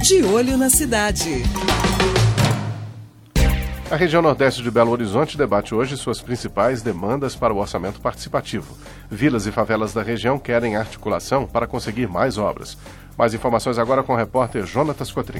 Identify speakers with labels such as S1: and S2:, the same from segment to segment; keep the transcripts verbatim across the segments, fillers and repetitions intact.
S1: De Olho na Cidade.
S2: A região nordeste de Belo Horizonte debate hoje suas principais demandas para o orçamento participativo. Vilas e favelas da região querem articulação para conseguir mais obras. Mais informações agora com o repórter Jonatas Cotrim.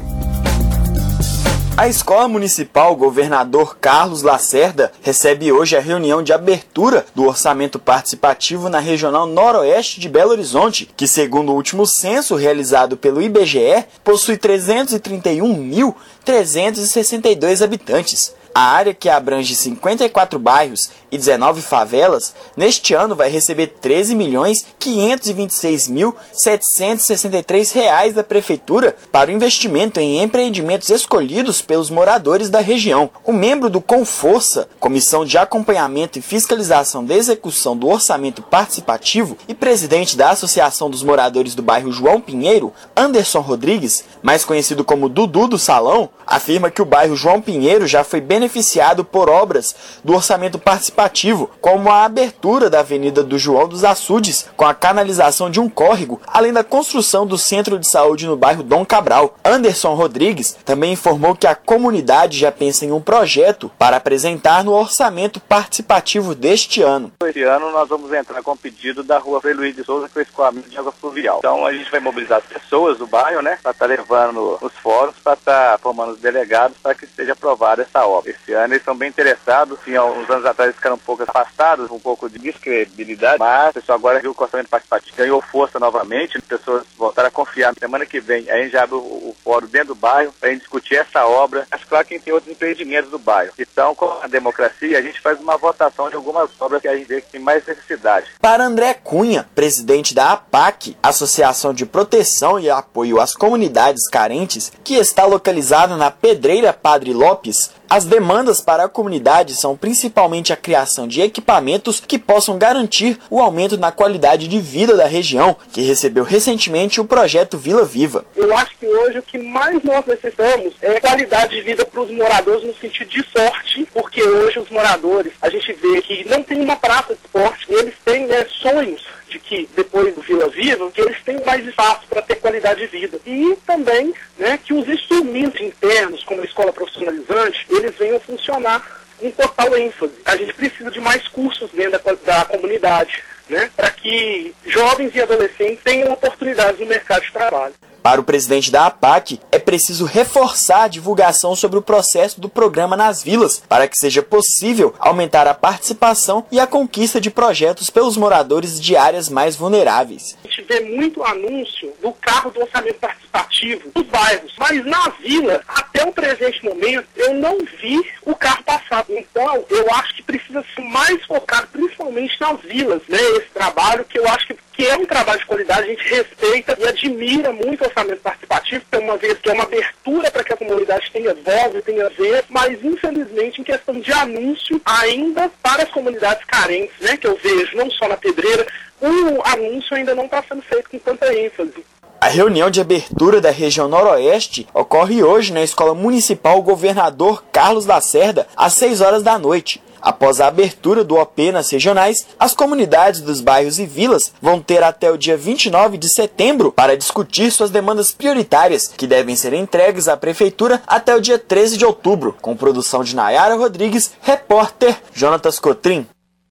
S3: A Escola Municipal Governador Carlos Lacerda recebe hoje a reunião de abertura do orçamento participativo na Regional Noroeste de Belo Horizonte, que, segundo o último censo realizado pelo I B G E, possui trezentos e trinta e um mil trezentos e sessenta e dois habitantes. A área, que abrange cinquenta e quatro bairros e dezenove favelas, neste ano vai receber treze milhões quinhentos e vinte e seis mil setecentos e sessenta e três reais da Prefeitura para o investimento em empreendimentos escolhidos pelos moradores da região. O membro do Conforça, Comissão de Acompanhamento e Fiscalização da Execução do Orçamento Participativo e presidente da Associação dos Moradores do Bairro João Pinheiro, Anderson Rodrigues, mais conhecido como Dudu do Salão, afirma que o bairro João Pinheiro já foi beneficiado beneficiado por obras do orçamento participativo, como a abertura da Avenida do João dos Açudes, com a canalização de um córrego, além da construção do centro de saúde no bairro Dom Cabral. Anderson Rodrigues também informou que a comunidade já pensa em um projeto para apresentar no orçamento participativo deste ano.
S4: Esse ano nós vamos entrar com o pedido da rua Frei Luiz de Souza, que é o escoamento de água fluvial. Então a gente vai mobilizar as pessoas do bairro, né, para estar levando os fóruns, para estar formando os delegados para que seja aprovada essa obra. Esse ano eles estão bem interessados, sim, há uns anos atrás eles ficaram um pouco afastados, um pouco de descredibilidade, mas o pessoal agora viu que o orçamento participativo ganhou força novamente, as pessoas voltaram a confiar. Semana que vem a gente já abre o, o fórum dentro do bairro para a gente discutir essa obra, mas claro que tem outros empreendimentos do bairro. Então, com a democracia, a gente faz uma votação de algumas obras que a gente vê que tem mais necessidade.
S3: Para André Cunha, presidente da A P A C, Associação de Proteção e Apoio às Comunidades Carentes, que está localizada na Pedreira Padre Lopes, as demandas para a comunidade são principalmente a criação de equipamentos que possam garantir o aumento na qualidade de vida da região, que recebeu recentemente o projeto Vila Viva.
S5: Eu acho que hoje o que mais nós necessitamos é qualidade de vida para os moradores no sentido de sorte, porque hoje os moradores, a gente vê que não tem uma praça de esporte, eles têm, né, sonhos de que depois do Vila Viva, que eles têm mais espaço para ter qualidade de vida. E também, né, que os instrumentos internos, como a escola profissionalizante, eles venham funcionar com total ênfase. A gente precisa de mais cursos dentro da, da comunidade, né, para que jovens e adolescentes tenham oportunidades no mercado de trabalho.
S3: Para o presidente da A P A C, é preciso reforçar a divulgação sobre o processo do programa nas vilas, para que seja possível aumentar a participação e a conquista de projetos pelos moradores de áreas mais vulneráveis.
S5: A gente vê muito anúncio do carro do orçamento participativo nos bairros, mas na vila, até o presente momento, eu não vi o carro passar. Então, eu acho que precisa ser mais focado, principalmente nas vilas, né, esse trabalho que eu acho que que é um trabalho de qualidade, a gente respeita e admira muito o orçamento participativo, uma vez que é uma abertura para que a comunidade tenha voz e tenha vez, mas infelizmente em questão de anúncio, ainda para as comunidades carentes, né, que eu vejo não só na Pedreira, o anúncio ainda não está sendo feito com tanta ênfase.
S3: A reunião de abertura da região noroeste ocorre hoje na Escola Municipal Governador Carlos Lacerda, às seis horas da noite. Após a abertura do O P nas regionais, as comunidades dos bairros e vilas vão ter até o dia vinte e nove de setembro para discutir suas demandas prioritárias, que devem ser entregues à Prefeitura até o dia treze de outubro. Com produção de Nayara Rodrigues, repórter Jonatas Cotrim.